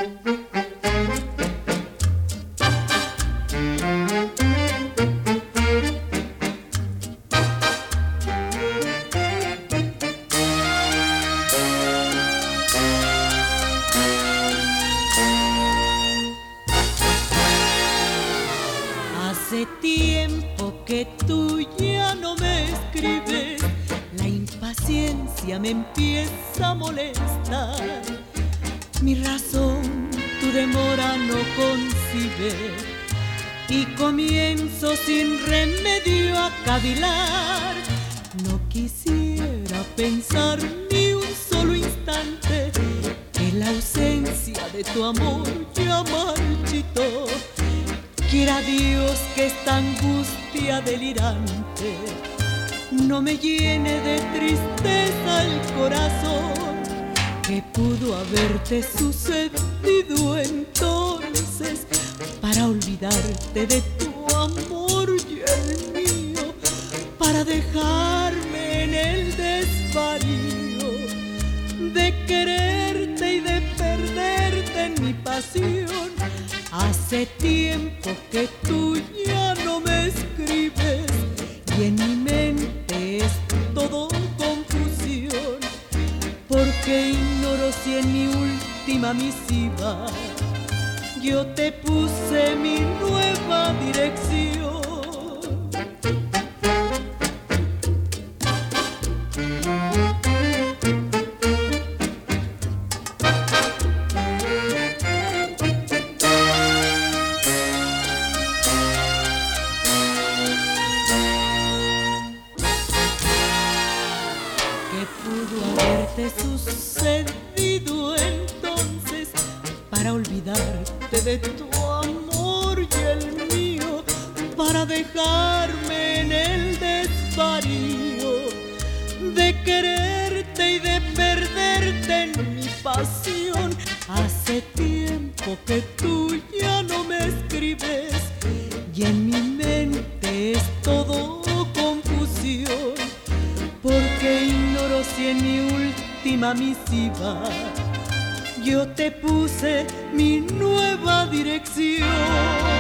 Hace tiempo que tú ya no me escribes, la impaciencia me empieza a molestar. Mi razón tu demora no concibe y comienzo sin remedio a cavilar. No quisiera pensar ni un solo instante que la ausencia de tu amor ya marchitó. Quiera Dios que esta angustia delirante no me llene de tristeza el corazón. ¿Qué pudo haberte sucedido entonces para olvidarte de tu amor y el mío, para dejarme en el desvarío de quererte y de perderte en mi pasión? Hace tiempo que tú ya no me escribes y en mi mente es todo confusión, porque ignoro si en mi última misiva yo te puse mi nueva dirección. ¿Qué pudo haberte sucedido entonces para olvidarte de tu amor y el mío, para dejarme en el desvarío de quererte y de perderte en mi pasión? Hace tiempo que tú ya no me escribes y en mi mente es todo confusión, porque ignoro si en mi última misiva yo te puse mi nueva dirección.